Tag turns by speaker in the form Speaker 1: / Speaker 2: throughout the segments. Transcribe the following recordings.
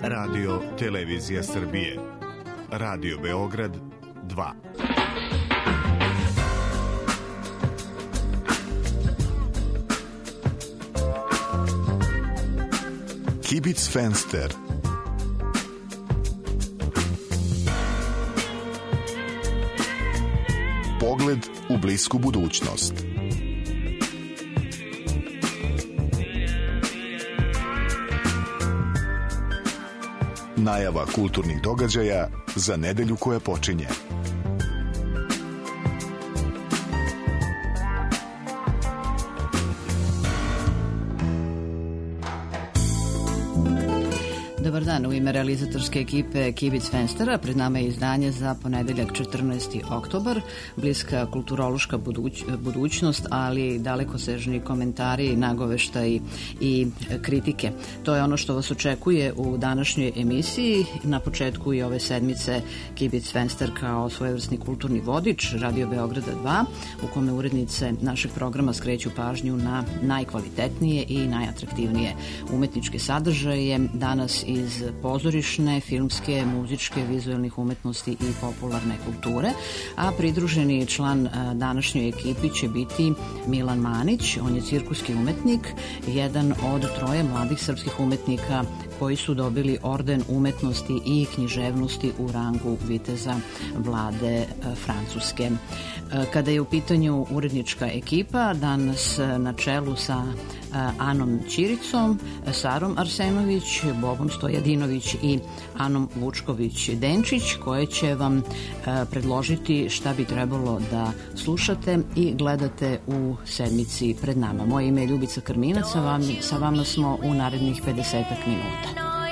Speaker 1: Radio Televizija Srbije, Radio Beograd 2. Kibic Fenster. Pogled u blisku budućnost. Najava kulturnih događaja za nedelju koja počinje.
Speaker 2: Dobar dan, u ime realizatorske ekipe Kibic Fenstera pred nama je izdanje za ponedeljak 14. oktobar, bliska kulturološka budućnost, ali dalekosežni komentari, nagoveštaji i kritike. To je ono što vas očekuje u današnjoj emisiji. Na početku i ove sedmice Kibic Fenster kao svojevrsni kulturni vodič Radio Beograda 2, u kome urednice našeg programa skreću pažnju na najkvalitetnije i najatraktivnije umetničke sadržaje, danas iz pozorišne, filmske, muzičke, vizuelnih umetnosti i popularne kulture, a pridruženi član današnjoj ekipi će biti Milan Manić. On je cirkuski umetnik, jedan od troje mladih srpskih umetnika koji su dobili orden umetnosti i književnosti u rangu viteza vlade Francuske. Kada je u pitanju urednička ekipa, danas na čelu sa Anom Ćiricom, Sarom Arsenović, Bobom Stojadinović i Anom Vučković-Denčić, koje će vam predložiti šta bi trebalo da slušate i gledate u sedmici pred nama. Moje ime je Ljubica Krminac, sa vama smo u narednih 50 minuta.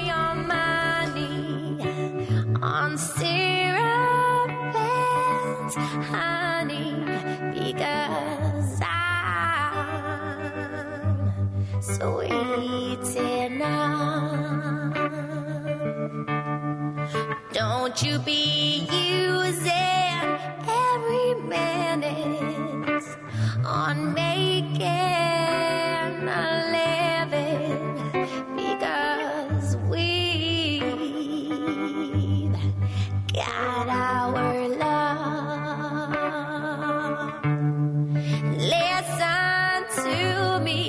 Speaker 3: Sweet enough. Don't you be using every minute on making a living, because we've got our love. Listen to me.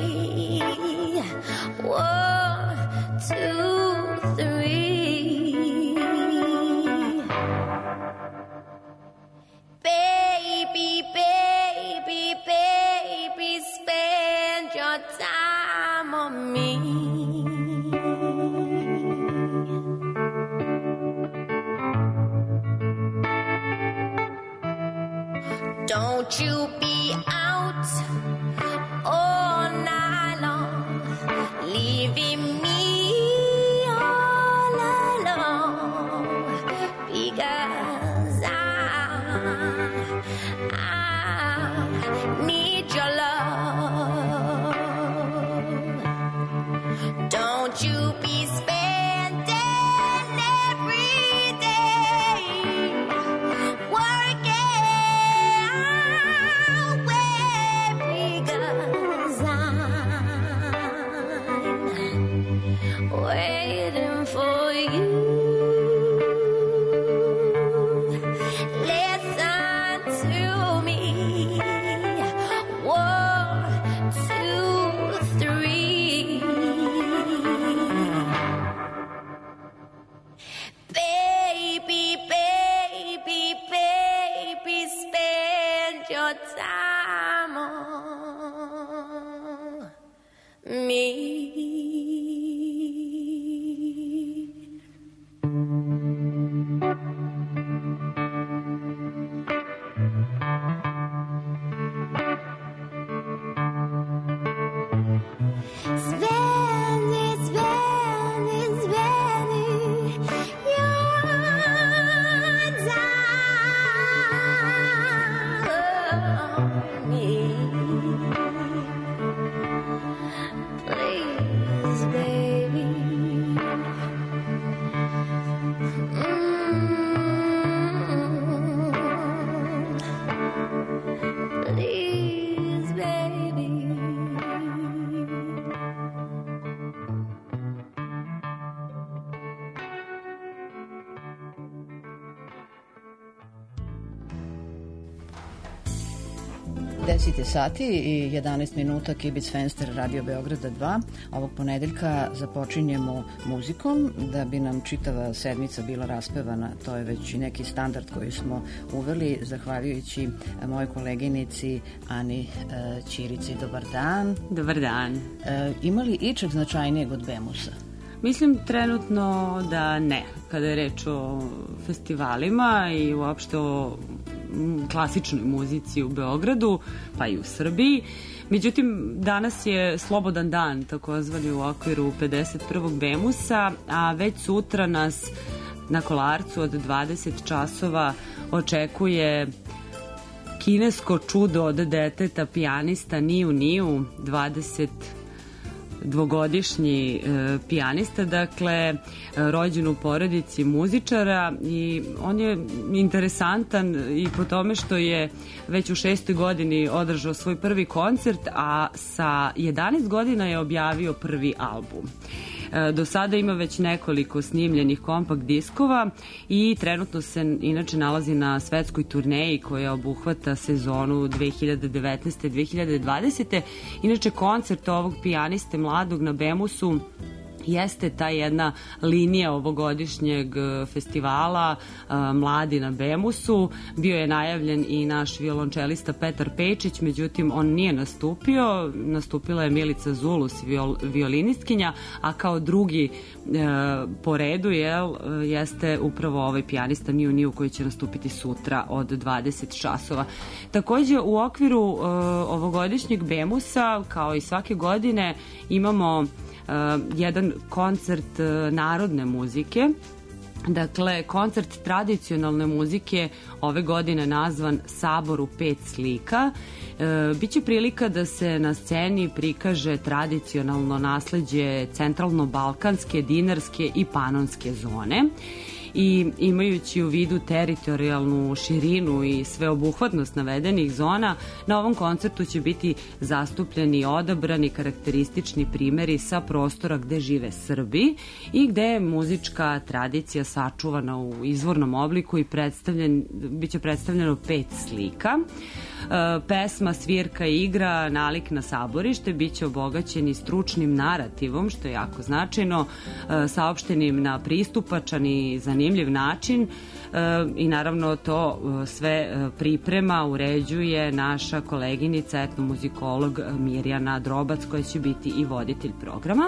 Speaker 3: 1, 2, 3. Baby, baby, baby, spend your time on me. Don't you be out all night long, leaving me all alone, because I need your love. Don't you be spending every day working away, because waiting for you. Listen to me. 1, 2, 3. Baby, baby, baby, spend your time on me.
Speaker 2: 10 sati i 11 minuta, Kibic Fenster, Radio Beograda 2. Ovog ponedeljka započinjemo muzikom, da bi nam čitava sedmica bila raspevana. To je već i neki standard koji smo uveli, zahvaljujući mojoj koleginici Ani Ćirici. Dobar dan.
Speaker 4: Dobar dan.
Speaker 2: Ima li ičeg značajnijeg od Bemusa?
Speaker 4: Mislim trenutno da ne, kada je reč o festivalima i uopšte o klasičnoj muzici u Beogradu, pa i u Srbiji. Međutim, danas je slobodan dan, takozvani u okviru 51. Bemusa, a već sutra nas na Kolarcu od 20 časova očekuje kinesko čudo od deteta, pijanista Niu Niu, 22-godišnji pijanista, dakle rođen u porodici muzičara, i on je interesantan i po tome što je već u 6. godini održao svoj prvi koncert, a sa 11 godina je objavio prvi album. Do sada ima već nekoliko snimljenih kompakt diskova i trenutno se inače nalazi na svetskoj turneji koja obuhvata sezonu 2019-2020. Inače, koncert ovog pijaniste mladog na Bemusu jeste ta jedna linija ovogodišnjeg festivala Mladi na Bemusu. Bio je najavljen i naš violončelista Petar Pejčić, međutim on nije nastupio. Nastupila je Milica Zulus, violinistkinja, a kao drugi po redu jeste upravo ovaj pijanista Niu Niu koji će nastupiti sutra od 20 časova. Takođe, u okviru ovogodišnjeg Bemusa, kao i svake godine, imamo jedan koncert narodne muzike. Dakle, koncert tradicionalne muzike ove godine nazvan Sabor u 5 slika. Biće prilika da se na sceni prikaže tradicionalno nasleđe centralno-balkanske, dinarske i panonske zone. I imajući u vidu teritorijalnu širinu i sveobuhvatnost navedenih zona, na ovom koncertu će biti zastupljeni i odabrani karakteristični primeri sa prostora gde žive Srbi i gde je muzička tradicija sačuvana u izvornom obliku i biće predstavljeno 5 slika. Pesma, svirka i igra, nalik na saborište biće obogaćeni stručnim narativom, što je jako značajno, saopštenim na pristupačan i zanimljiv način, i naravno to sve priprema, uređuje naša koleginica, etnomuzikolog Mirjana Drobac, koja će biti i voditelj programa.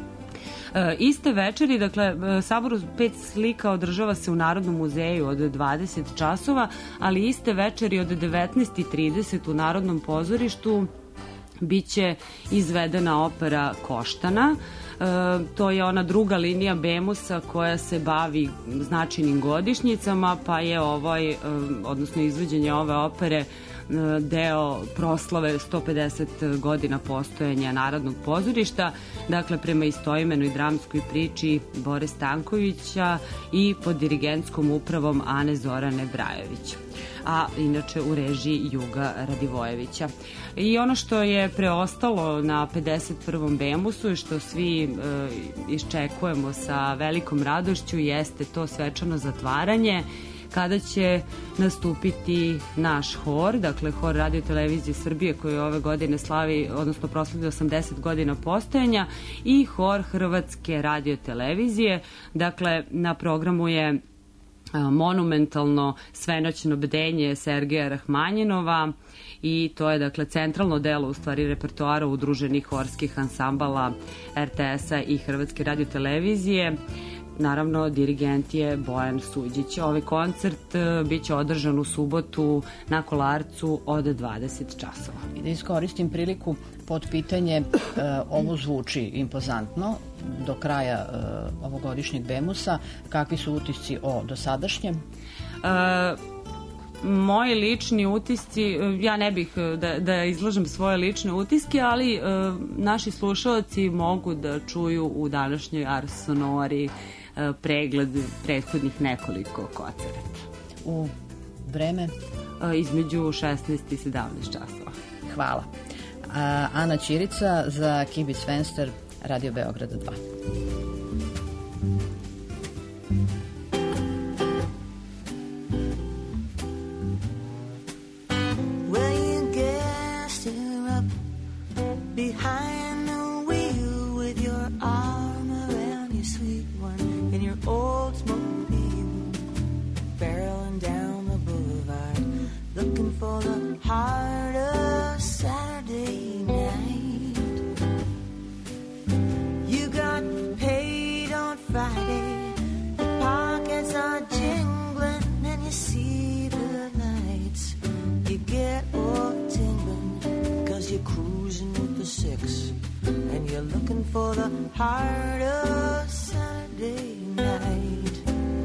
Speaker 4: Iste večeri, dakle, Sabor u 5 slika održava se u Narodnom muzeju od 20 časova, ali iste večeri od 19:30 u Narodnom pozorištu biće izvedena opera Koštana. To je ona druga linija Bemusa koja se bavi značajnim godišnjicama, pa je odnosno izvođenje ove opere deo proslave 150 godina postojanja Narodnog pozorišta, dakle prema istoimenoj dramskoj priči Bore Stankovića i pod dirigentskom upravom Ane Zorane Brajović, a inače u režiji Juga Radivojevića. I ono što je preostalo na 51. Bemusu i što svi iščekujemo sa velikom radošću jeste to svečano zatvaranje, kada će nastupiti naš hor, dakle hor Radio Televizije Srbije koji ove godine slavi, odnosno proslavlja 80 godina postojanja, i hor Hrvatske Radio Televizije. Dakle, na programu je monumentalno svenoćno bdenje Sergeja Rahmanjinova i to je, dakle, centralno delo u stvari repertoara udruženih horskih ansambala RTS-a i Hrvatske Radio Televizije. Naravno, dirigent je Bojan Suđić. Ovaj koncert biće održan u subotu na Kolarcu od 20 časova.
Speaker 2: I da iskoristim priliku pod pitanje, ovo zvuči impozantno do kraja ovogodišnjeg Bemusa. Kakvi su utisci o dosadašnjem?
Speaker 4: Moji lični utisci, ja ne bih da izlažem svoje lične utiske, ali naši slušalci mogu da čuju u današnjoj Ars Sonori pregled prethodnih nekoliko koncerata.
Speaker 2: U vreme?
Speaker 4: Između 16 i 17 časova.
Speaker 2: Hvala. Ana Ćirica za Kibic Fenster, Radio Beograda 2.
Speaker 5: When you get your Oldsmobile, barreling down the boulevard, looking for the heart of Saturday night. You got paid on Friday, your pockets are jingling, and you see the lights. You get all tingling, 'cause you're cruising with the six, and you're looking for the heart of Saturday night.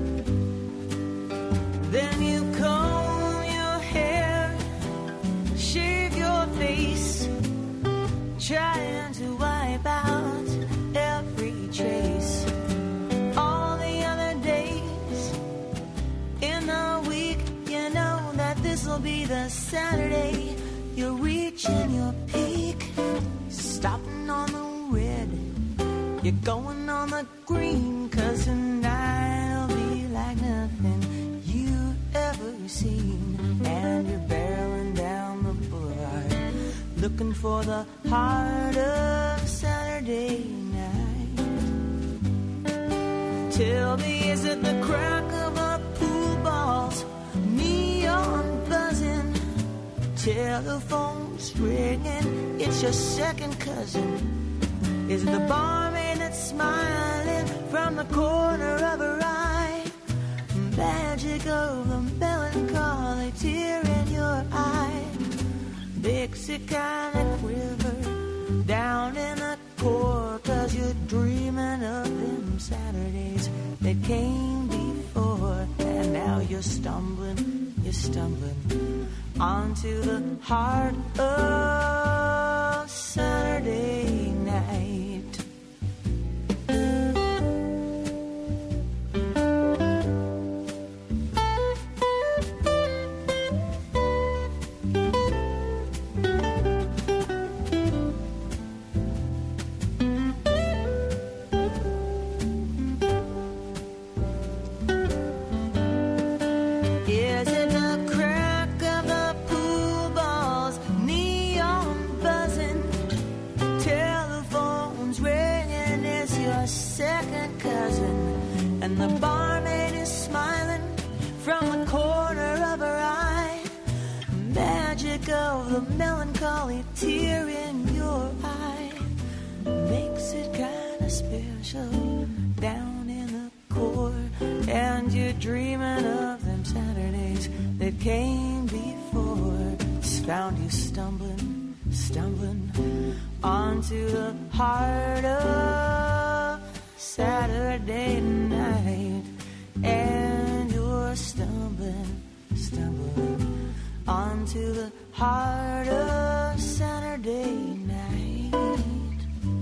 Speaker 5: Then you comb your hair, shave your face, trying to wipe out every trace. All the other days in the week, you know that this'll be the Saturday you're reaching your peak. Stopping on the red, you're going on the green, 'cause tonight'll be like nothing you've ever seen. And you're barreling down the boulevard, looking for the heart of Saturday night. Tell me, is it the crack of a pool ball's neon buzzing, telephone's ringing, it's your second cousin? Is it the barmaid that's smiling from the corner of her eye? Magic of the melancholy tear in your eye makes it kind of quiver down in the core, 'cause you're dreaming of them Saturdays that came before. And now you're stumbling onto the heart of Saturday night. Is it the crack of the pool balls, neon buzzing, telephones ringing, it's your second cousin? And the barmaid is smiling from the corner of her eye, magic of the melancholy tear in your eye makes it kind of special down in the core. And you're dreaming of them Saturdays that came before. It's found you stumbling onto the heart of Saturday night. And you're stumbling onto the heart of Saturday night.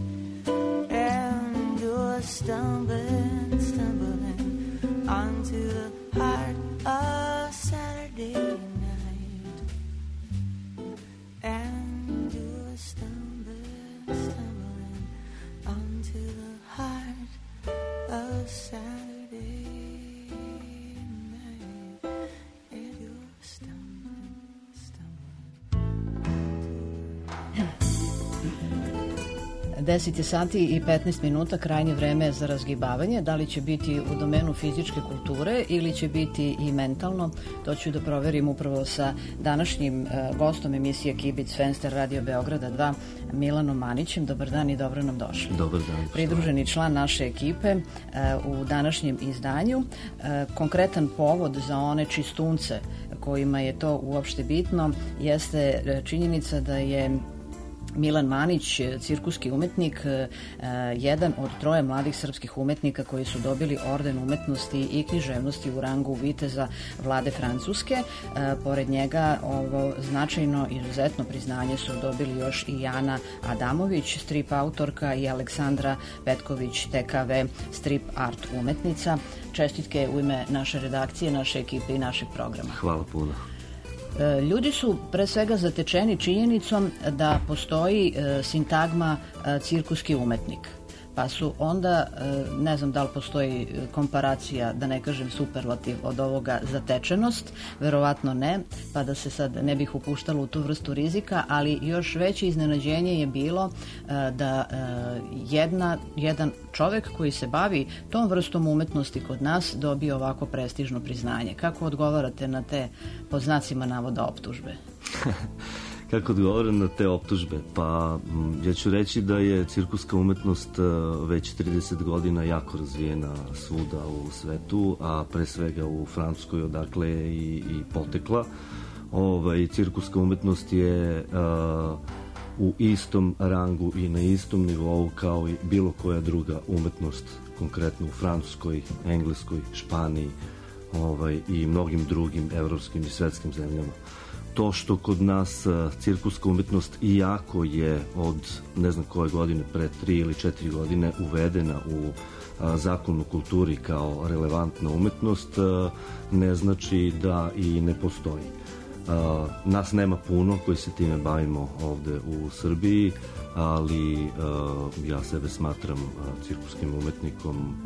Speaker 5: And you're stumbling onto the heart of Saturday night. And you're stumbling onto the heart of Saturday night. And you're stumbling.
Speaker 2: 10 sati i 15 minuta, krajnje vreme za razgibavanje. Da li će biti u domenu fizičke kulture ili će biti i mentalno, to ću da proverim upravo sa današnjim gostom emisije Kibic Fenster Radio Beograda 2, Milanom Manićem. Dobar dan i dobro nam došli.
Speaker 6: Dobar dan.
Speaker 2: Pridruženi član naše ekipe u današnjem izdanju. Konkretan povod za one čistunce kojima je to uopšte bitno jeste činjenica da je Milan Manić, cirkuski umetnik, jedan od troje mladih srpskih umetnika koji su dobili orden umetnosti i književnosti u rangu viteza vlade Francuske. Pored njega ovo značajno izuzetno priznanje su dobili još i Jana Adamović, strip autorka, i Aleksandra Petković, TKV, strip art umetnica. Čestitke u ime naše redakcije, naše ekipe i našeg programa.
Speaker 6: Hvala puno.
Speaker 2: Ljudi su pre svega zatečeni činjenicom da postoji sintagma cirkuski umetnik. pa su onda, ne znam da li postoji komparacija, da ne kažem superlativ od ovoga zatečenost, verovatno ne, pa da se sad ne bih upuštala u tu vrstu rizika, ali još veće iznenađenje je bilo da jedan čovek koji se bavi tom vrstom umetnosti kod nas dobije ovako prestižno priznanje. Kako odgovarate na te, pod znacima navoda, optužbe?
Speaker 6: Kako odgovaram na te optužbe? Pa ja ću reći da je cirkuska umetnost već 30 godina jako razvijena svuda u svetu, a pre svega u Francuskoj, odakle je i potekla. Cirkuska umetnost je u istom rangu i na istom nivou kao i bilo koja druga umetnost, konkretno u Francuskoj, Engleskoj, Španiji i mnogim drugim evropskim i svetskim zemljama. To što kod nas cirkuska umetnost, iako je od ne znam koje godine, pre 3 ili 4 godine uvedena u Zakon o kulturi kao relevantna umetnost, ne znači da i ne postoji. Nas nema puno koji se time bavimo ovde u Srbiji, ali ja sebe smatram cirkuskim umetnikom,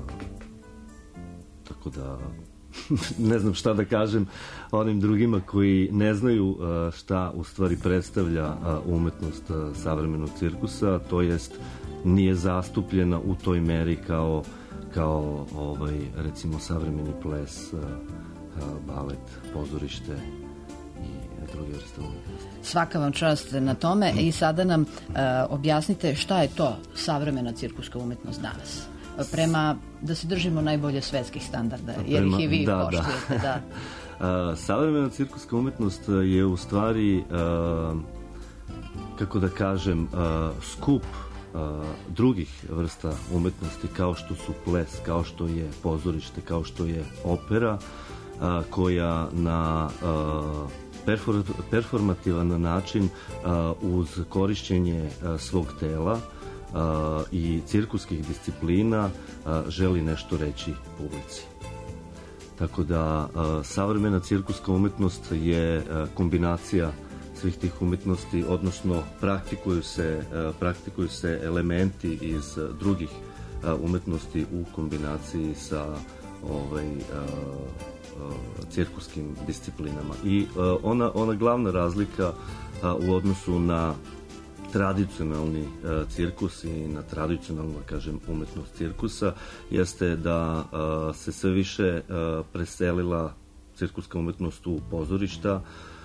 Speaker 6: tako da ne znam šta da kažem onim drugima koji ne znaju šta u stvari predstavlja umetnost savremenog cirkusa, to jest nije zastupljena u toj meri kao recimo savremeni ples, balet, pozorište i druge vrste umetnosti.
Speaker 2: Svaka vam čast na tome i sada nam objasnite šta je to savremena cirkuska umetnost danas. Prema, da se držimo najbolje svetskih standarda, jer ih i vi poštujete. Da.
Speaker 6: Savremena cirkuska umetnost je u stvari, kako da kažem, skup drugih vrsta umetnosti, kao što su ples, kao što je pozorište, kao što je opera, koja na performativan način uz korišćenje svog tela i cirkuskih disciplina želi nešto reći publici. Tako da savremena cirkuska umetnost je kombinacija svih tih umetnosti, odnosno praktikuju se elementi iz drugih umetnosti u kombinaciji sa cirkuskim disciplinama. I ona glavna razlika u odnosu na tradicionalni cirkus i na tradicionalnu, kažem, umetnost cirkusa jeste da se sve više preselila cirkuska umetnost u pozorišta.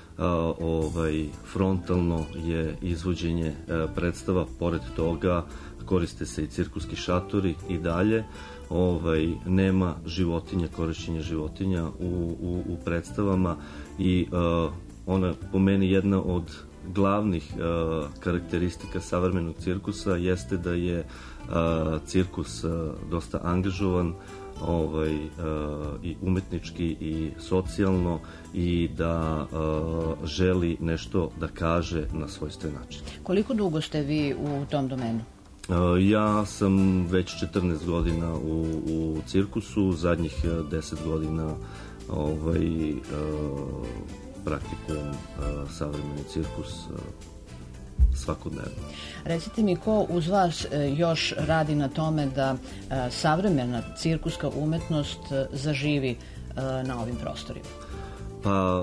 Speaker 6: Frontalno je izvođenje predstava, pored toga koriste se i cirkuski šatori i dalje. Nema životinja, korišćenja životinja u predstavama i ona, po meni, jedna od glavnih karakteristika savremenog cirkusa jeste da je cirkus dosta angažovan i umetnički i socijalno i da želi nešto da kaže na svojstven način.
Speaker 2: Koliko dugo ste vi u tom domenu?
Speaker 6: Ja sam već 14 godina u cirkusu, zadnjih 10 godina praktikujem savremeni cirkus svakodnevno.
Speaker 2: Recite mi, ko uz vas još radi na tome da savremena cirkuska umetnost zaživi na ovim prostorima?
Speaker 6: Pa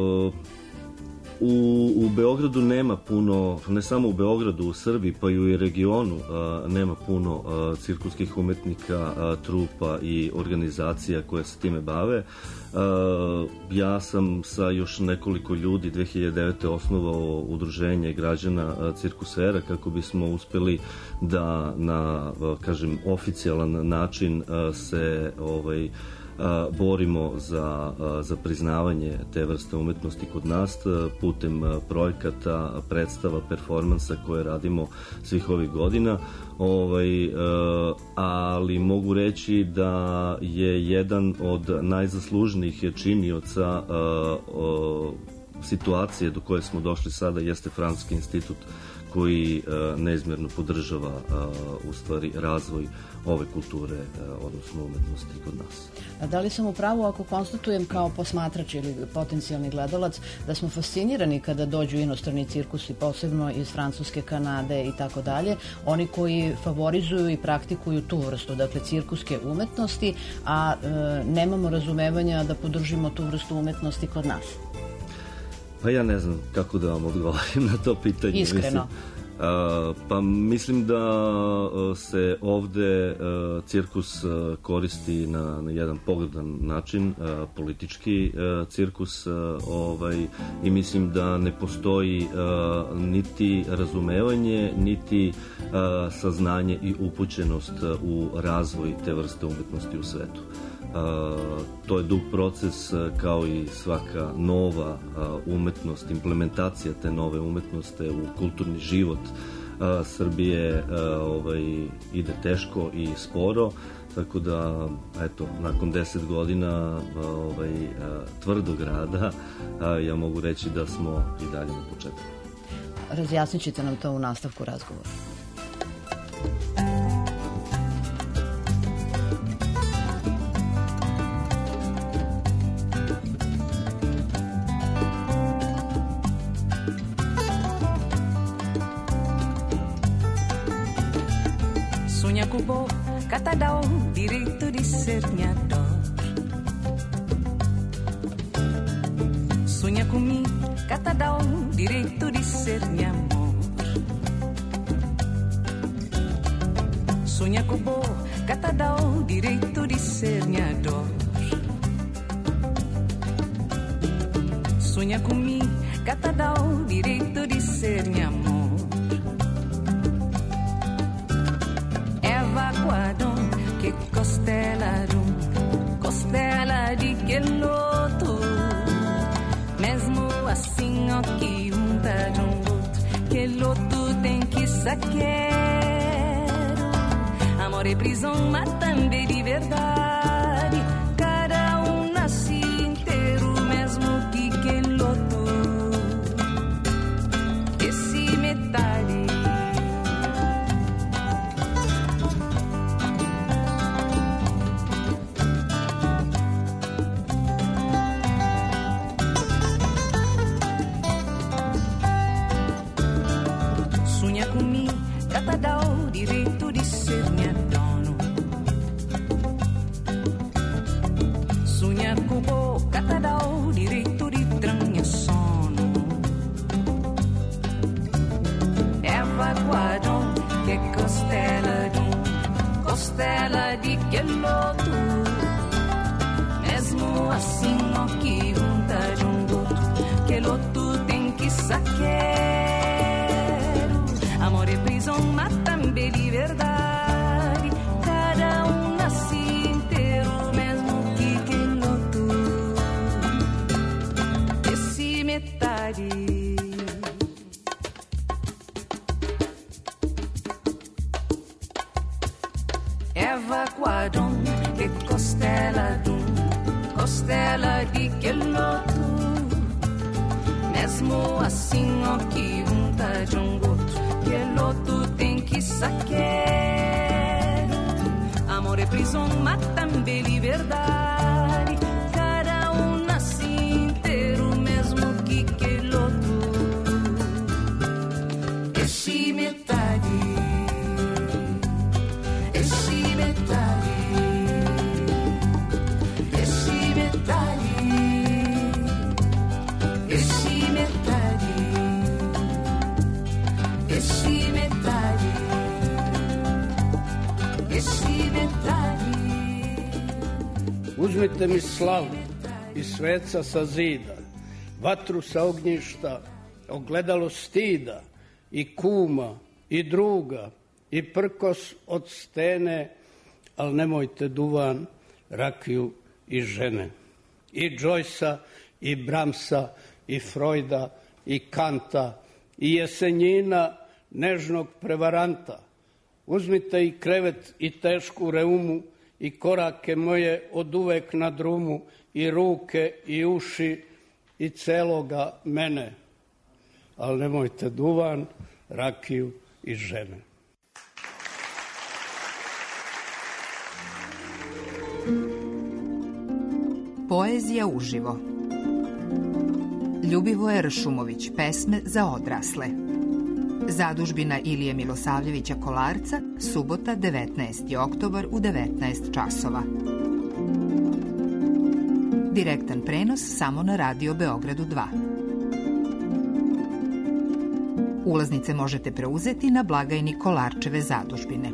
Speaker 6: u Beogradu nema puno, ne samo u Beogradu, u Srbiji, pa i u regionu nema puno cirkuskih umetnika, trupa i organizacija koje se time bave. Ja sam sa još nekoliko ljudi 2009. osnovao udruženje građana Cirkusera kako bismo uspeli da na, kažem, oficijalan način se borimo za priznavanje te vrste umetnosti kod nas putem projekata, predstava, performansa koje radimo svih ovih godina, ali mogu reći da je jedan od najzaslužnijih činioca situacije do koje smo došli sada jeste Francuski institut koji neizmjerno podržava u stvari razvoj ove kulture, odnosno umetnosti kod nas.
Speaker 2: Da li sam u pravu ako konstatujem kao posmatrač ili potencijalni gledalac da smo fascinirani kada dođu inostrani cirkusi, posebno iz Francuske, Kanade i tako dalje, oni koji favorizuju i praktikuju tu vrstu, dakle cirkuske umetnosti, a nemamo razumevanja da podržimo tu vrstu umetnosti kod nas?
Speaker 6: Pa ja ne znam kako da vam odgovorim na to pitanje.
Speaker 2: Iskreno.
Speaker 6: Pa mislim da se ovde cirkus koristi na jedan pogrdan način, politički cirkus, i mislim da ne postoji niti razumevanje, niti saznanje i upućenost u razvoj te vrste umetnosti u svetu. To je dug proces kao i svaka nova umetnost, implementacija te nove umetnosti u kulturni život Srbije ide teško i sporo, tako da eto, nakon 10 godina tvrdog rada ja mogu reći da smo i dalje na početku.
Speaker 2: Razjasnit ćete nam to u nastavku razgovora.
Speaker 5: Cubo, catadão, direito de ser sonhador. Sonha comigo, catadão, direito de ser meu amor. Sonha cubo, catadão, direito de ser sonhador. Sonha comigo, catadão, direito de ser meu amor. Que costela de que loto, mesmo assim ó que tá de outro, que loto tem que saqueiro, amor e prisão, mas também de verdade, cada nasce inteiro, mesmo que loto, esse metade. Direito de ser minha dono. Sonha com boca, dá o direito de tranha sono. Eva guardon que costela de que loto. Mesmo assim ó que vontade outro, que loto tem que saqueiro. Amor e prisão, mas também liberdade. Cada nasce inteiro, mesmo que loto. Esse metade. Eva Quadron, que costela de que loto. Mesmo assim, ó que vontade outro. Que loto tem que saqueiro. Amor e prisão, mas também liberdade. Cada nasce inteiro, mesmo que loto. Esse metade. Esse metade. Esse metade. Esse metade. Esse metade, esse metade.
Speaker 7: Uzmite mi slavu i sveca sa zida, vatru sa ognjišta, ogledalo stida, i kuma, i druga, i prkos od stene, al nemojte duvan, rakiju i žene. I Joycea, i Brahmsa, i Freuda, i Kanta, i Jesenjina, nežnog prevaranta. Uzmite i krevet i tešku reumu i korake moje od uvek na drumu i ruke i uši i celoga mene. Ali nemojte duvan, rakiju i žene.
Speaker 8: Poezija uživo. Ljubivoje Ršumović, pesme za odrasle. Zadužbina Ilije Milosavljevića Kolarca, subota 19. oktobar u 19 časova. Direktan prenos samo na Radio Beogradu 2. Ulaznice možete preuzeti na blagajni Kolarčeve zadužbine.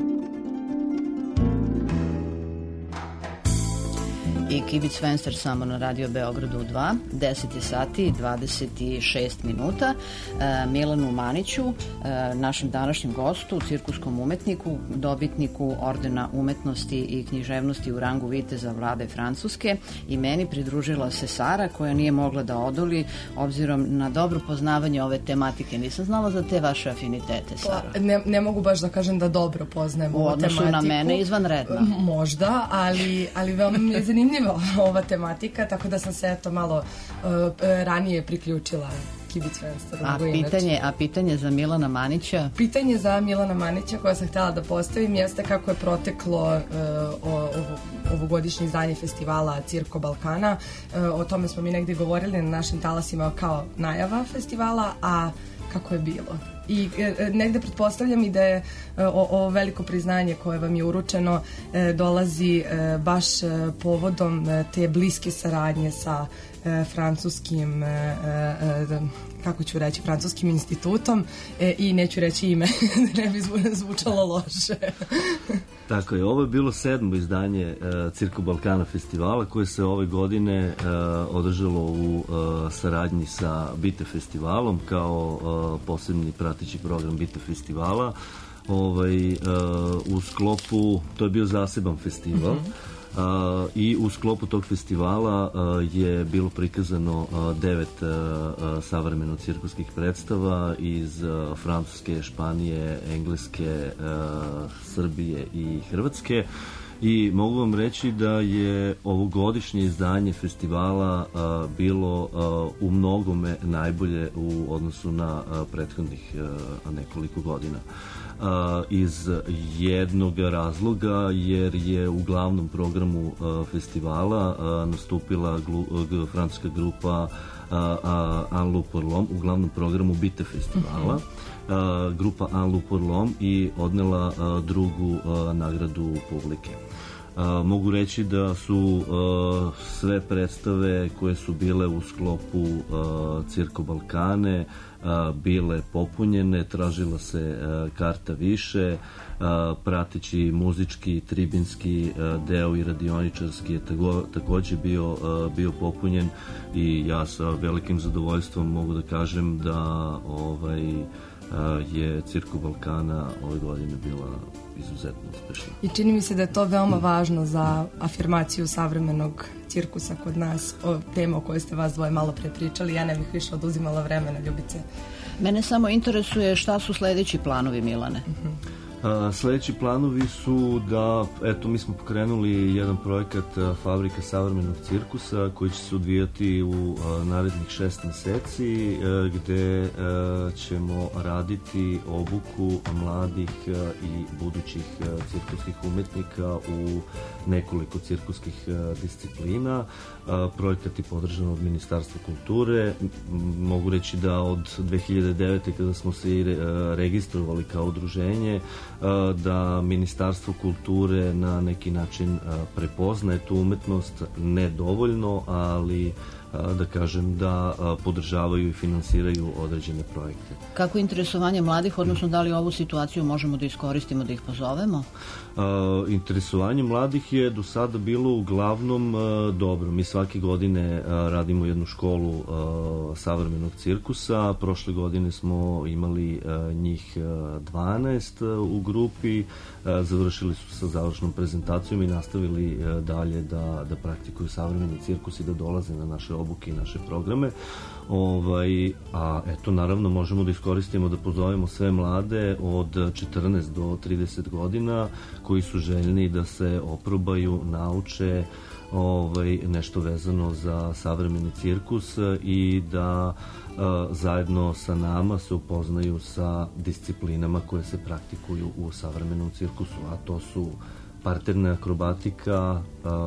Speaker 2: I Kibic Fenster samo na Radio Beogradu 2, 10 sati i 26 minuta. Milanu Maniću, našem današnjem gostu, cirkuskom umetniku, dobitniku ordena umetnosti i književnosti u rangu viteza Vlade Francuske, i meni pridružila se Sara, koja nije mogla da odoli obzirom na dobro poznavanje ove tematike. Nisam znala za te vaše afinitete, Sara.
Speaker 9: Ne mogu baš da kažem da dobro poznajem ovu tematiku.
Speaker 2: U odnosu na mene izvanredno.
Speaker 9: Možda, ali veoma mi je zanimljiva ova tematika, tako da sam se eto malo ranije priključila Kibic Fensteru.
Speaker 2: A pitanje za Milana Manića?
Speaker 9: Pitanje za Milana Manića koje sam htjela da postavim jeste kako je proteklo ovogodišnje izdanje festivala Cirko Balkana. O tome smo mi negdje govorili na našim talasima kao najava festivala, a kako je bilo. I negde pretpostavljam i da je ovo veliko priznanje koje vam je uručeno dolazi baš povodom te bliske saradnje sa francuskim, kako ću reći, francuskim institutom, i neću reći ime, ne bi zvučalo loše.
Speaker 6: Tako je, ovo je bilo 7. izdanje Cirko Balkana festivala koje se ove godine održalo u saradnji sa Bite festivalom kao posebni prateći program Bite festivala. U sklopu, to je bio zaseban festival, i u sklopu tog festivala je bilo prikazano 9 savremeno-cirkuskih predstava iz Francuske, Španije, Engleske, Srbije i Hrvatske. I mogu vam reći da je ovogodišnje izdanje festivala bilo u mnogome najbolje u odnosu na prethodnih nekoliko godina. Iz jednog razloga, jer je u glavnom programu festivala nastupila francuska grupa Un Loup pour l'Homme u glavnom programu Bite festivala. Grupa Un Loup pour l'Homme i odnela drugu nagradu publike. Mogu reći da su sve predstave koje su bile u sklopu Cirko Balkane bile popunjene, tražila se karta više, prateći muzički, tribinski deo i radioničarski je također bio popunjen, i ja sa velikim zadovoljstvom mogu da kažem da je Cirko Balkana ove godine bila izuzetno uspešna.
Speaker 9: I čini mi se da je to veoma važno za afirmaciju savremenog cirkusa kod nas, tema o kojoj ste vas dvoje malo pre pričali. Ja ne bih više oduzimala vremena, Ljubice.
Speaker 2: Mene samo interesuje šta su sledeći planovi, Milane.
Speaker 6: Sledeći planovi su da, eto, mi smo pokrenuli jedan projekat Fabrika savremenog cirkusa koji će se odvijati u narednih 6 meseci, gde ćemo raditi obuku mladih i budućih cirkuskih umetnika u nekoliko cirkuskih disciplina. Projekat je podržan od Ministarstva kulture. Mogu reći da od 2009. kada smo se registrovali kao udruženje, da Ministarstvo kulture na neki način prepoznaje tu umetnost, ne dovoljno, ali da kažem da podržavaju i finansiraju određene projekte.
Speaker 2: Kako interesovanje mladih, odnosno da li ovu situaciju možemo da iskoristimo, da ih pozovemo?
Speaker 6: Interesovanje mladih je do sada bilo uglavnom dobro. Mi svake godine radimo jednu školu savremenog cirkusa. Prošle godine smo imali njih 12 u grupi. Završili su sa završnom prezentacijom i nastavili dalje da praktikuju savremeni cirkus i da dolaze na naše obuke i naše programe. A eto, naravno, možemo da iskoristimo da pozovemo sve mlade od 14 do 30 godina koji su željni da se oprobaju, nauče nešto vezano za savremeni cirkus i da zajedno sa nama se upoznaju sa disciplinama koje se praktikuju u savremenom cirkusu, a to su parterna akrobatika,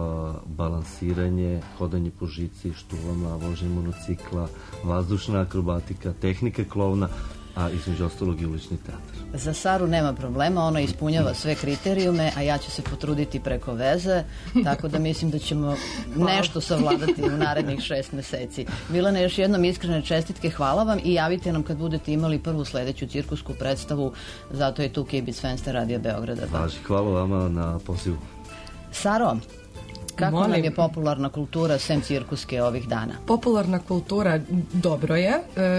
Speaker 6: balansiranje, hodanje po žici, štulama, voženje monocikla, vazdušna akrobatika, tehnika klovna, a između ostalog i ulični teatr.
Speaker 2: Za Saru nema problema, ona ispunjava sve kriterijume, a ja ću se potruditi preko veze, tako da mislim da ćemo nešto savladati u narednih 6 meseci. Milane, još jednom iskrene čestitke, hvala vam i javite nam kad budete imali prvu sledeću cirkusku predstavu, zato je tu Kibic Fenster Radija Beograda.
Speaker 6: Važi, hvala vama na pozivu.
Speaker 2: Saro, kako
Speaker 9: Molim.
Speaker 2: nam je popularna kultura sem cirkuske ovih dana?
Speaker 9: Popularna kultura dobro je.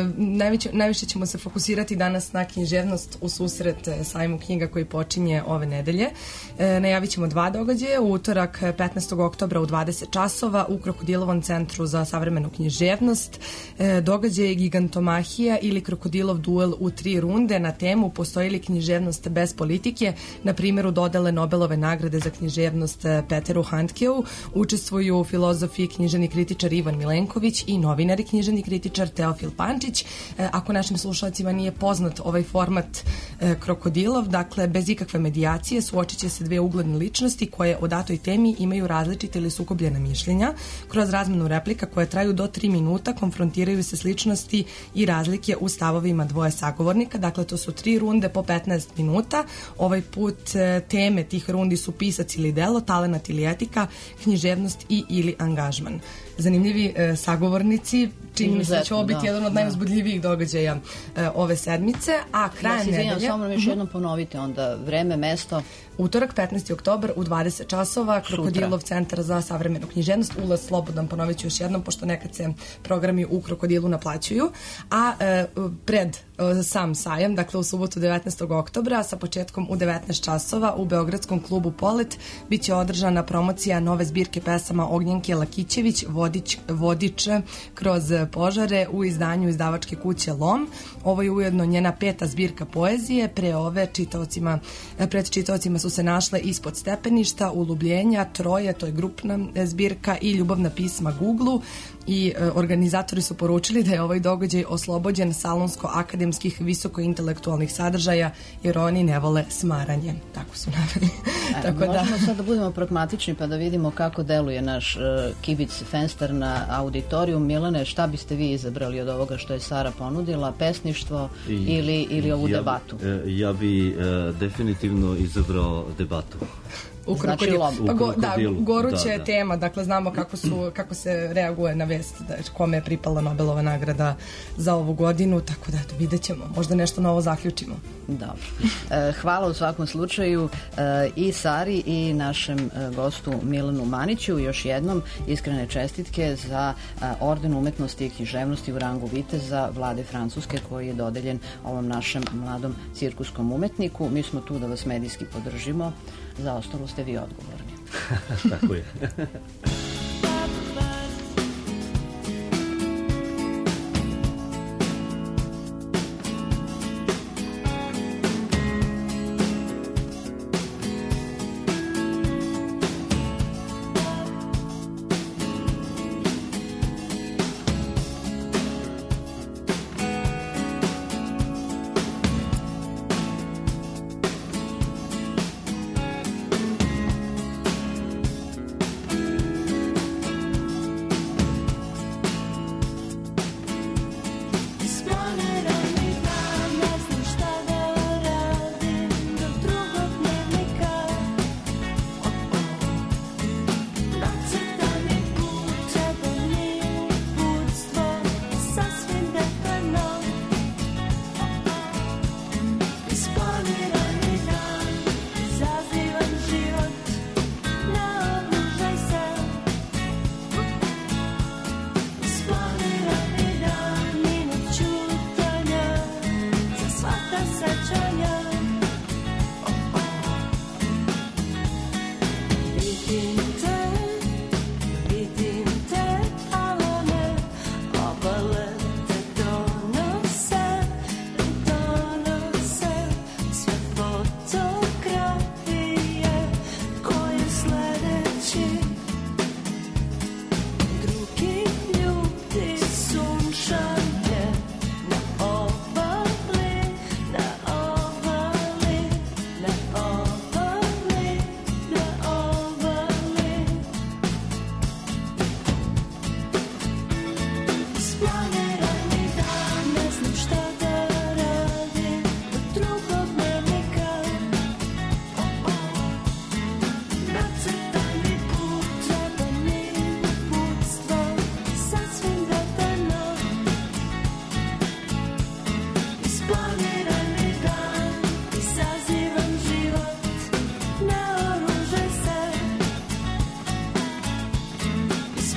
Speaker 9: Najviše ćemo se fokusirati danas na književnost u susret sajmu knjiga koji počinje ove nedelje. Najavit ćemo 2 događaja. U utorak 15. oktobra u 20 časova u Krokodilovom centru za savremenu književnost. Događaj je Gigantomahija ili Krokodilov duel u 3 runde na temu Postoji li književnost bez politike, na primjeru dodele Nobelove nagrade za književnost Peteru Handkeu. Učestvuju filozof i književni kritičar Ivan Milenković i novinar i književni kritičar Teofil Pančić. Ako našim slušalcima nije poznat ovaj format Krokodilov, dakle bez ikakve medijacije suočit će se 2 ugledne ličnosti koje o datoj temi imaju različite ili sukobljena mišljenja. Kroz razmenu replika koje traju do 3 minuta konfrontiraju se sličnosti i razlike u stavovima 2 sagovornika. Dakle, to su 3 runde po 15 minuta. Ovaj put teme tih rundi su pisac ili delo, talenat ili etika, književnost i ili angažman. Zanimljivi sagovornici, čini mi se da će ovo biti jedan od najuzbudljivijih događaja ove sedmice, a krajem nedelje...
Speaker 2: Ja se izvinjam, samo još jednom ponovite onda vreme, mesto...
Speaker 9: Utorak, 15. oktobar u 20 časova, Krokodilov centar za savremenu književnost, ulaz slobodan, ponovit ću još jednom, pošto nekad se programi u Krokodilu naplaćuju, a pred sam sajam, dakle u subotu 19. oktobra, sa početkom u 19 časova u Beogradskom klubu Polet, bit će održana promocija nove zbirke pesama Ognjenke Lakićević, Vodič kroz požare u izdanju izdavačke kuće Lom. Ovo je ujedno njena 5. zbirka poezije, pred čitaocima su se našle Ispod stepeništa, Ulubljenja, Troje, to je grupna zbirka, i Ljubavna pisma Googlu, i organizatori su poručili da je ovaj događaj oslobođen salonsko-akademskih visokointelektualnih sadržaja jer oni ne vole smaranje. Tako su naveli.
Speaker 2: Možemo sad da budemo pragmatični pa da vidimo kako deluje naš Kibic Fenster na auditorijum. Milane, šta biste vi izabrali od ovoga što je Sara ponudila? Pesništvo ili ovu debatu?
Speaker 6: Ja bi definitivno izabrao debatu.
Speaker 9: U Krokodilu. Goruća je tema, dakle znamo kako se reaguje na vest kome je pripala Nobelova nagrada za ovu godinu, tako da vidjet ćemo, možda nešto novo zaključimo.
Speaker 2: Dobro. Hvala u svakom slučaju i Sari i našem gostu Milanu Maniću. Još jednom iskrene čestitke za orden umetnosti i književnosti u rangu viteza Vlade Francuske koji je dodeljen ovom našem mladom cirkuskom umetniku. Mi smo tu da vas medijski podržimo. Za ostalo ste vi odgovorni.
Speaker 6: Tako je.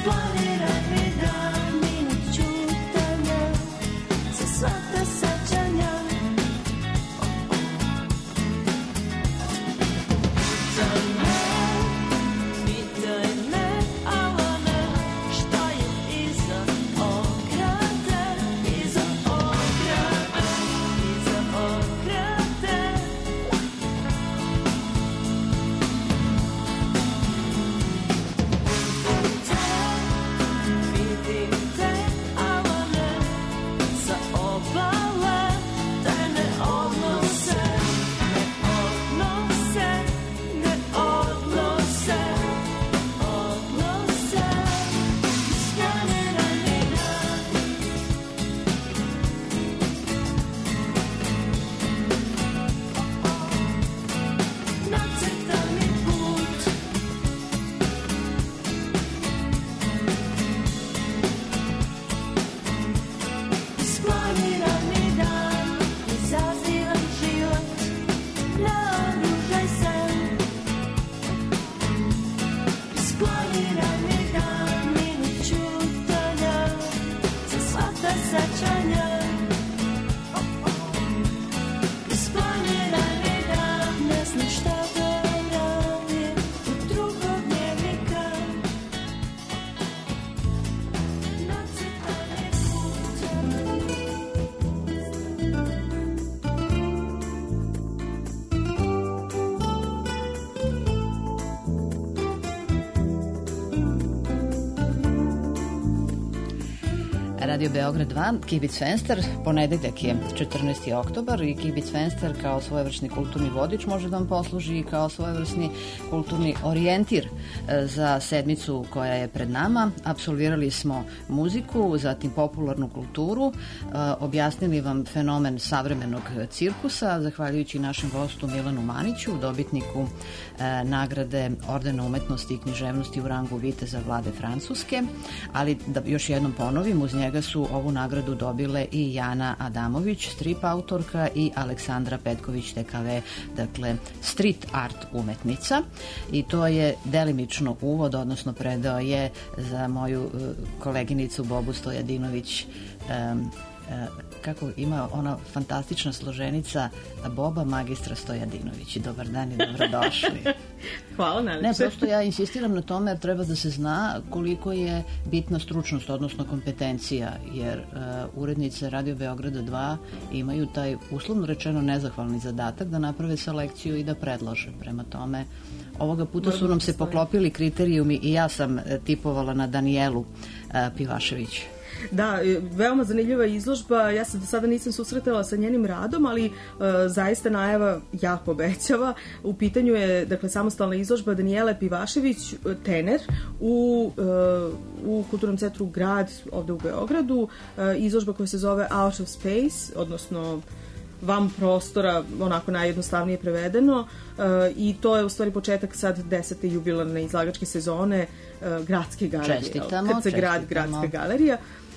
Speaker 5: Isplanirani dan, minut ćutanja, za sva ta sećanja. Pitaj me, Alane, šta je iza ograde, iza ograde, iza ograde. Vidim te, Alane, sa obale, te ne odnose, ne odnose, ne odnose, odnose. Isplanirani dan. Nacrtani put. Isplanirani dan, izazivan život, naoružaj se. Isplanirani dan, minut ćutanja, za sva ta sećanja. Isplanirani dan, ne znam šta da radim od drugog dnevnika. Nacrtani put.
Speaker 2: Radio Beograd 2, Kibic Fenster, ponedeljak je 14. oktobar i Kibic Fenster kao svojevrsni kulturni vodič može da vam posluži i kao svojevrsni kulturni orijentir za sedmicu koja je pred nama. Apsolvirali smo muziku, zatim popularnu kulturu, objasnili vam fenomen savremenog cirkusa, zahvaljujući našem gostu Milanu Maniću, dobitniku nagrade Ordena umetnosti i književnosti u rangu viteza Vlade Francuske, ali da još jednom ponovim, uz njega su ovu nagradu dobile i Jana Adamović, strip autorka, i Aleksandra Petković TKV, dakle street art umetnica, i to je delimično uvod, odnosno predao je za moju koleginicu Bobu Stojadinović, kako ima ona fantastična složenica Boba magistra Stojadinović. Dobar dan i dobrodošli.
Speaker 10: Hvala najlepše.
Speaker 2: Ne, prosto ja insistiram na tome jer treba da se zna koliko je bitna stručnost, odnosno kompetencija, jer urednice Radio Beograda 2 imaju taj, uslovno rečeno, nezahvalni zadatak da naprave selekciju i da predlože. Prema tome, ovoga puta su nam se poklopili kriterijumi i ja sam tipovala na Danijelu Pivašević.
Speaker 10: Da, veoma zanimljiva izložba. Ja se do sada nisam susretala sa njenim radom, ali zaista najava jako obećava. U pitanju je, dakle, samostalna izložba Danijele Pivašević, tener, u Kulturnom centru Grad, ovde u Beogradu. Izložba koja se zove Out of Space, odnosno van prostora, onako najjednostavnije prevedeno, i to je u stvari početak sad 10. jubilarne izlagačke sezone Gradske galerije.
Speaker 2: Čestitamo.
Speaker 10: Kad se grad Gradska galerija.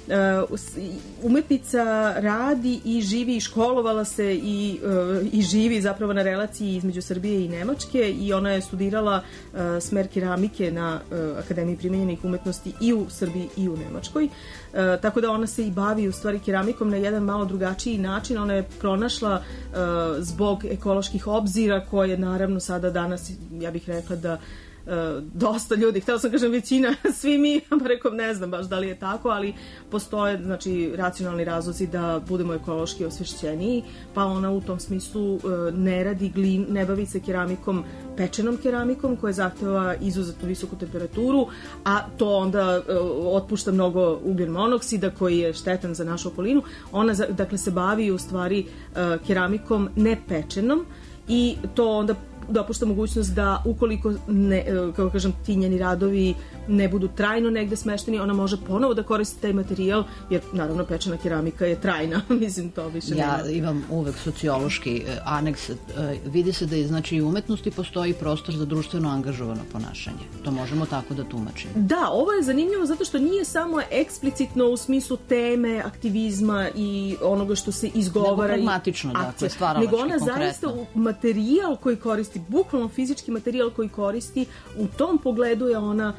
Speaker 10: Umetnica radi i živi i školovala se i živi zapravo na relaciji između Srbije i Nemačke, i ona je studirala smer keramike na Akademiji primenjenih umetnosti i u Srbiji i u Nemačkoj. Tako da ona se i bavi u stvari keramikom na jedan malo drugačiji način. Ona je pronašla zbog ekoloških obzira koje naravno sada danas, ja bih rekla da dosta ljudi, htela sam kažem većina, svi mi, pa rekom ne znam baš da li je tako, ali postoje, znači, racionalni razlozi da budemo ekološki osvešćeniji, pa ona u tom smislu ne radi glin, ne bavi se keramikom, pečenom keramikom koja zahteva izuzetno visoku temperaturu, a to onda otpušta mnogo ugljen monoksida koji je štetan za našu okolinu. Ona, dakle, se bavi u stvari keramikom ne pečenom, i to onda dopušta mogućnost da ukoliko ne, kako kažem, ti njeni radovi ne budu trajno negde smešteni, ona može ponovo da koristi taj materijal, jer naravno pečena keramika je trajna. Mislim, to više nema.
Speaker 2: Ja imam uvek sociološki aneks. Vidi se da je, znači, u umetnosti postoji prostor za društveno angažovano ponašanje. To možemo tako da tumačimo.
Speaker 10: Da, ovo je zanimljivo zato što nije samo eksplicitno u smislu teme, aktivizma i onoga što se izgovara.
Speaker 2: Nego pragmatično, dakle, stvaralački,
Speaker 10: nego ona zaista materijal koji koristi, bukvalno fizički materijal koji koristi, u tom pogledu je ona osvešćena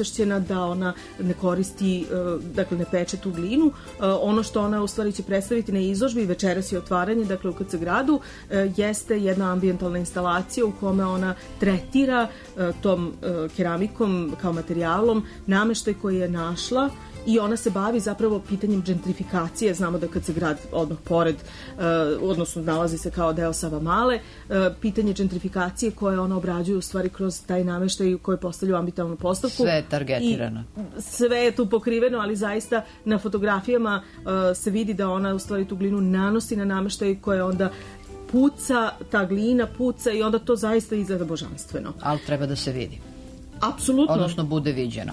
Speaker 10: osvešćena da ona ne koristi, dakle ne peče tu glinu. Ono što ona u stvari će predstaviti na izložbi, večeras je otvaranje, dakle u KC gradu, jeste jedna ambijentalna instalacija u kome ona tretira tom keramikom kao materijalom nameštaj koji je našla i ona se bavi zapravo pitanjem gentrifikacije. Znamo da kad se grad odmah pored, odnosno nalazi se kao deo Savamale, pitanje gentrifikacije koje ona obrađuje u stvari kroz taj nameštaj koji postavlja u ambientalnu postavku.
Speaker 2: Sve je targetirano.
Speaker 10: I sve je tu pokriveno, ali zaista na fotografijama se vidi da ona u stvari tu glinu nanosi na nameštaj koje onda puca, ta glina puca i onda to zaista izgleda božanstveno.
Speaker 2: Ali treba da se vidi.
Speaker 10: Apsolutno.
Speaker 2: Odnosno bude viđena.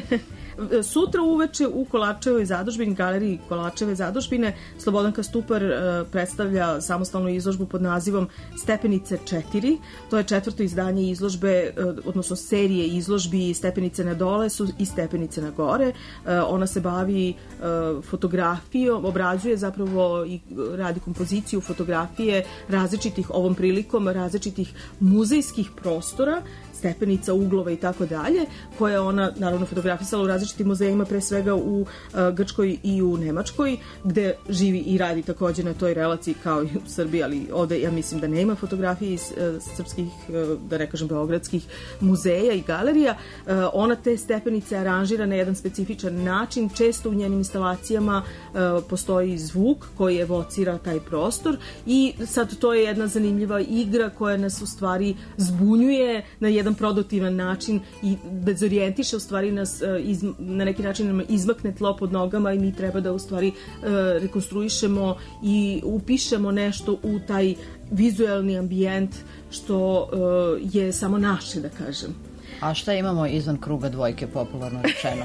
Speaker 10: Sutra uveče u Kolarčevoj zadužbini, galeriji Kolarčeve zadužbine, Slobodanka Stupar predstavlja samostalnu izložbu pod nazivom Stepenice 4. To je 4. izdanje izložbe, odnosno serije izložbi Stepenice na dole su i Stepenice na gore. Ona se bavi fotografijom, obrađuje zapravo i radi kompoziciju fotografije različitih, ovom prilikom različitih muzejskih prostora, stepenica, uglova i tako dalje, koje je ona naravno fotografisala u različitim muzejima, pre svega u Grčkoj i u Nemačkoj, gde živi i radi takođe na toj relaciji kao i u Srbiji, ali ovde ja mislim da nema fotografije iz srpskih, da ne kažem beogradskih muzeja i galerija. Ona te stepenice aranžira na jedan specifičan način, često u njenim instalacijama postoji zvuk koji evocira taj prostor i sad to je jedna zanimljiva igra koja nas u stvari zbunjuje na jedan produktivan način i dezorijentiše u stvari nas, na neki način nam izmakne tlo pod nogama i mi treba da u stvari rekonstruišemo i upišemo nešto u taj vizuelni ambijent što je samo naše, da kažem.
Speaker 2: A šta imamo izvan kruga dvojke, popularno rečeno?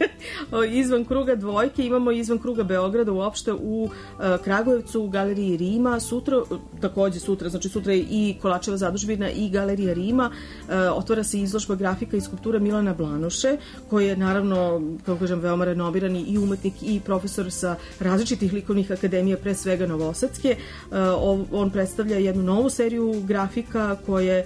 Speaker 10: Izvan kruga dvojke imamo izvan kruga Beograda uopšte u Kragujevcu, u galeriji Rima. Takođe sutra, znači sutra je i Kolarčeva zadužbina i galerija Rima. Otvara se izložba grafika i skulptura Milana Blanuše, koji je naravno, kako kažem, veoma renomirani i umetnik i profesor sa različitih likovnih akademija, pre svega novosadske. On predstavlja jednu novu seriju grafika koje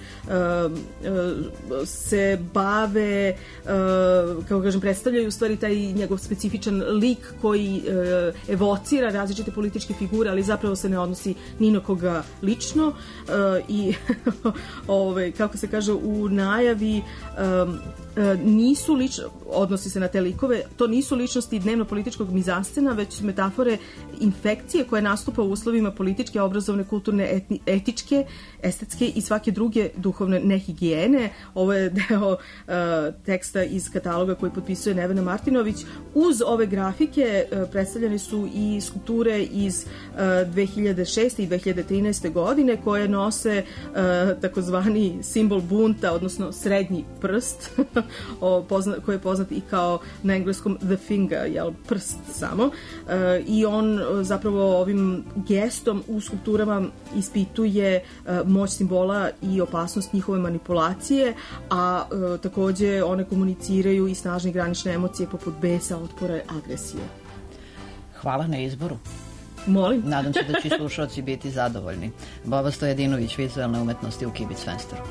Speaker 10: se bave, kako kažem, predstavljaju u stvari taj njegov specifičan lik koji evocira različite političke figure, ali zapravo se ne odnosi ni na koga lično i kako se kaže u najavi, nisu odnosi se na te likove, to nisu ličnosti dnevno-političkog mizanscena, već su metafore infekcije koje nastupa u uslovima političke, obrazovne, kulturne, etičke, estetske i svake druge duhovne nehigijene. Ovo je deo teksta iz kataloga koji potpisuje Nevena Martinović. Uz ove grafike predstavljene su i skulpture iz 2006. i 2013. godine koje nose takozvani simbol bunta, odnosno srednji prst, koji je poznat i kao na engleskom the finger, prst samo. I on zapravo ovim gestom u skulpturama ispituje moć simbola i opasnost njihove manipulacije, a takođe one komuniciraju i snažne granične emocije poput besa, otpora i agresije.
Speaker 2: Hvala na izboru.
Speaker 10: Molim.
Speaker 2: Nadam se da će slušalci biti zadovoljni. Boba Stojadinović, vizualne umetnosti u Kibic Fensteru.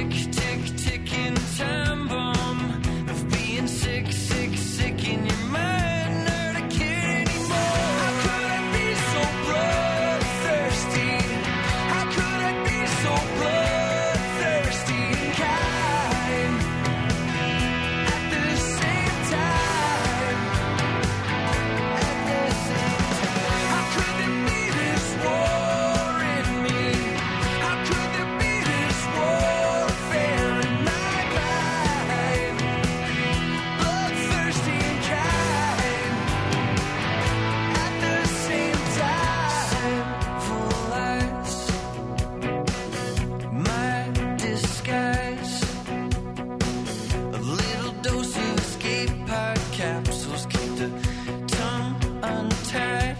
Speaker 5: tick, tick, ticking time bomb of being sick, sick, sick in your mind. Not a kid anymore. How could I be so bloodthirsty? How could I be so bloodthirsty and kind at the same time? At the same time. How could there be this war in me? How could there be this warfare in my mind? Bloodthirsty and kind at the same time. Full lies, my disguise. A little dose of escape pod capsules keep the tongue untied.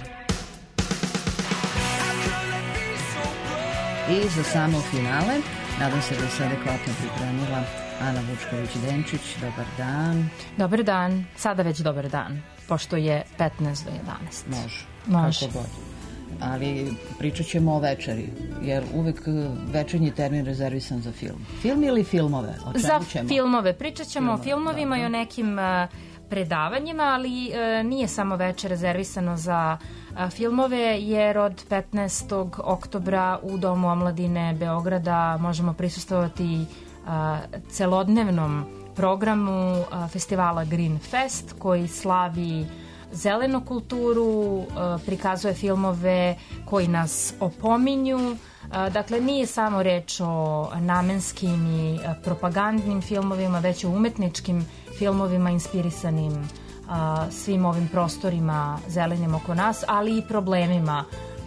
Speaker 5: How could I be so blood?
Speaker 2: I za samo finale, nadam se da se adekvatno pripremila Ana Vučković-Denčić. Dobar dan.
Speaker 11: Dobar dan, sada već dobar dan, pošto je 15 do 11.
Speaker 2: Može. Kako god. Ali pričat ćemo o večeri, jer uvek večernji termin rezervisan za film. Film ili filmove? O čemu
Speaker 11: Za
Speaker 2: ćemo?
Speaker 11: filmove, pričat ćemo o filmovima i o nekim predavanjima, ali nije samo večer rezervisano za filmove, jer od 15. oktobra u Domu omladine Beograda možemo prisustvovati celodnevnom programu festivala Green Fest, koji slavi zelenu kulturu, prikazuje filmove koji nas opominju. Dakle, nije samo reč o namenskim i propagandnim filmovima, već o umetničkim filmovima inspirisanim svim ovim prostorima zelenim oko nas, ali i problemima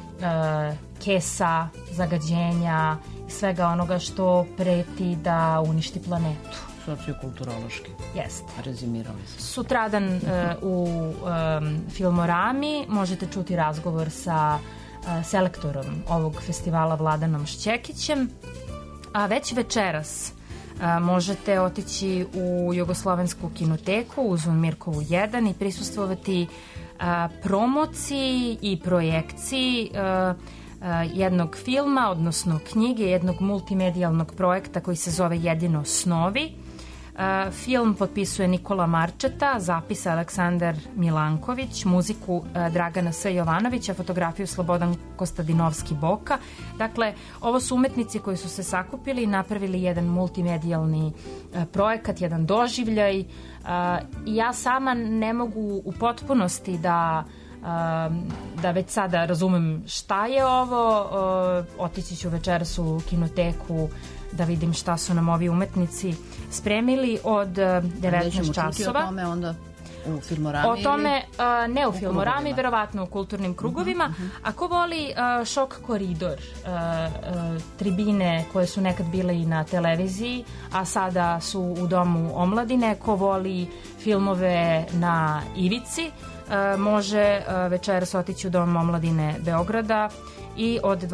Speaker 11: kesa, zagađenja i svega onoga što preti da uništi planetu.
Speaker 2: Sociokulturološki.
Speaker 11: Jeste.
Speaker 2: Rezimirali smo.
Speaker 11: Sutradan u Filmorami možete čuti razgovor sa selektorom ovog festivala Vladanom Šćekićem, a već večeras možete otići u Jugoslovensku kinoteku u Zun Mirkovu 1 i prisustvovati promociji i projekciji jednog filma, odnosno knjige, jednog multimedijalnog projekta koji se zove Jedino snovi. Film potpisuje Nikola Marčeta, zapis Aleksandar Milanković, muziku Dragana S. Jovanovića, fotografiju Slobodan Kostadinovski-Boka. Dakle, ovo su umetnici koji su se sakupili i napravili jedan multimedijalni projekat, jedan doživljaj. Ja sama ne mogu u potpunosti da već sada razumem šta je ovo. Otići ću večeras u kinoteku da vidim šta su nam ovi umetnici spremili od 19 časova.
Speaker 2: O tome onda u Filmorami?
Speaker 11: O tome ne u Filmorami, verovatno u kulturnim krugovima. Ako voli Šok koridor, tribine koje su nekad bile i na televiziji, a sada su u Domu omladine, ko voli filmove na ivici, može večeras otići u Dom omladine Beograda i od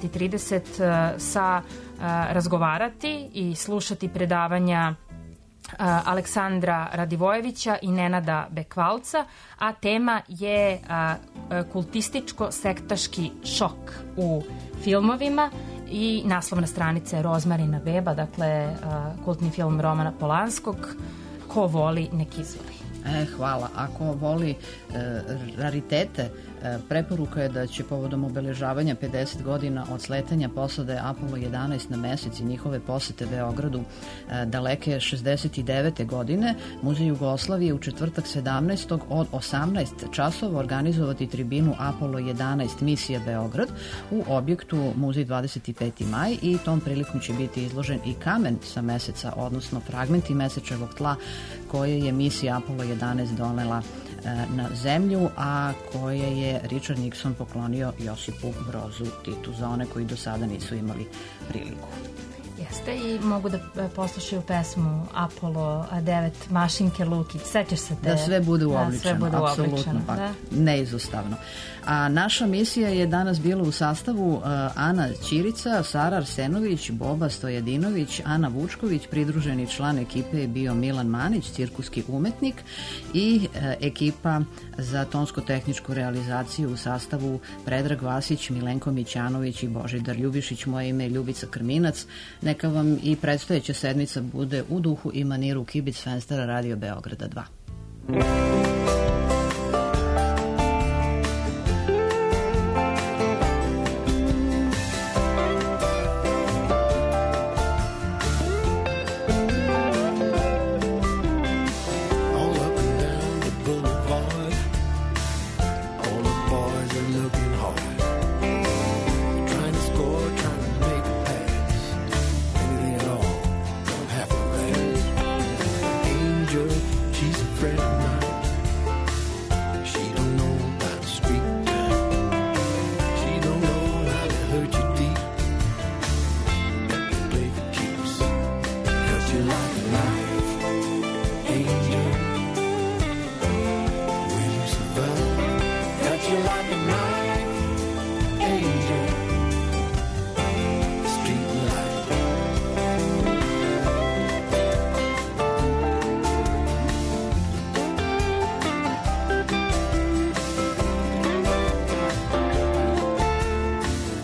Speaker 11: 20:30 razgovarati i slušati predavanja Aleksandra Radivojevića i Nenada Bekvalca, a tema je kultističko-sektaški šok u filmovima i naslovna stranica je Rozmarina beba, dakle kultni film Romana Polanskog. Ko voli, nek izvoli.
Speaker 2: Hvala. Ako voli raritete, preporuka je da će povodom obeležavanja 50 godina od sletanja posade Apollo 11 na mesec i njihove posete Beogradu daleke 69. godine Muzej Jugoslavije u četvrtak 17. od 18 časova organizovati tribinu Apollo 11 misija Beograd u objektu Muzej 25. maj i tom prilikom će biti izložen i kamen sa meseca, odnosno fragmenti mesečevog tla koje je misija Apollo 11 donela na zemlju, a koje je Richard Nixon poklonio Josipu Brozu Titu, za one koji do sada nisu imali priliku.
Speaker 11: Jeste, i mogu da poslušaju pesmu Apollo 9 Mašinke Lukić. Sećaš se te?
Speaker 2: Da sve bude uobličeno, apsolutno, pa neizostavno. A naša misija je danas bila u sastavu Ana Ćirica, Sara Arsenović, Boba Stojadinović, Ana Vučković, pridruženi član ekipe je bio Milan Manić, cirkuski umetnik, i ekipa za tonsko-tehničku realizaciju u sastavu Predrag Vasić, Milenko Mićanović i Božidar Ljubišić. Moje ime je Ljubica Krminac. Neka neka vam i predstojeća sedmica bude u duhu i maniru Kibic Fenstera Radio Beograda 2.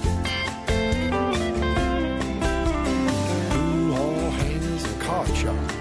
Speaker 12: Shop.